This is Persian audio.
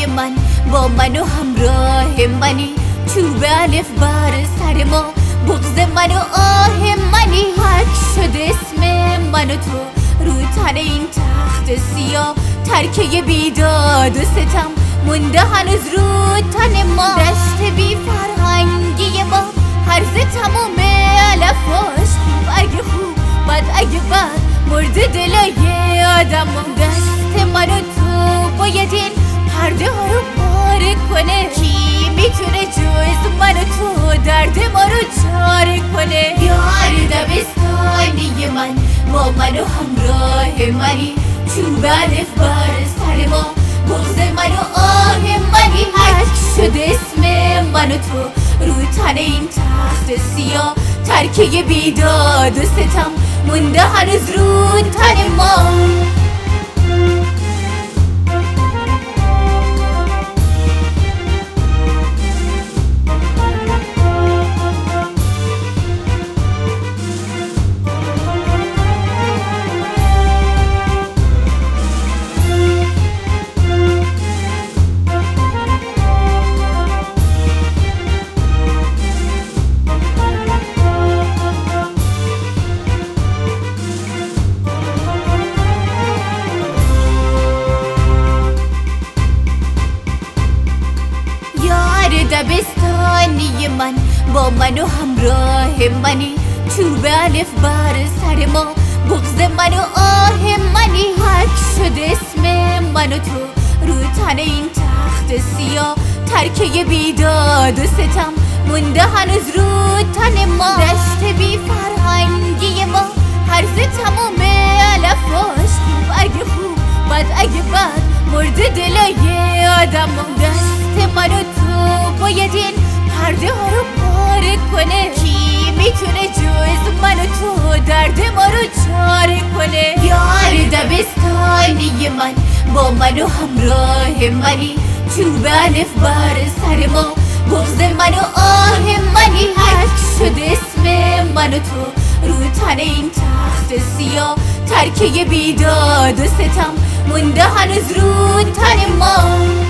من با من و همراه منی، چوب الف بر سر ما، بغض من و آه منی. حک شد اسم من و تو رو تن این تخت سیاه، ترکه بیداد و ستم مونده هنوز رو تن ما. دشت بی فرهنگی ما هرز تموم علفاش، خوب اگه خوب بد اگه بد مرده دلای آدم. دست من و تو باید این پرده ها رو پاره کنه، کی میتونه جز من و تو درد ما رو چاره کنه. یار دبستانی من با من و همراه منی، چوب الف بر سر ما، بغض من و آه منی. حک شد اسم من و تو رو تن این تخت سیاه، ترکه بیداد و ستم مونده هنوز رو تن ما. دبستانی من با من و همراه منی، چوب الف بر سر ما، بغض من و آه منی. حک شد اسم من و تو رو تن این تخت سیاه، ترکه بیداد و ستم مونده هنوز رو تن ما. دشت بی فرهنگی ما هرز تموم علفاش، خوب اگه خوب بد اگه بد مرده دلای آدم. دست من و تو باید این پرده ها رو پاره کنه، کی میتونه جز من و تو درد ما رو چاره کنه. یار دبستانی من با من و همراه منی، چوب الف بر سر ما، بغض من و آه منی. حک شد اسم من و تو رو تن این تخت سیاه، ترکه بیداد و ستم مونده هنوز رو تن ما.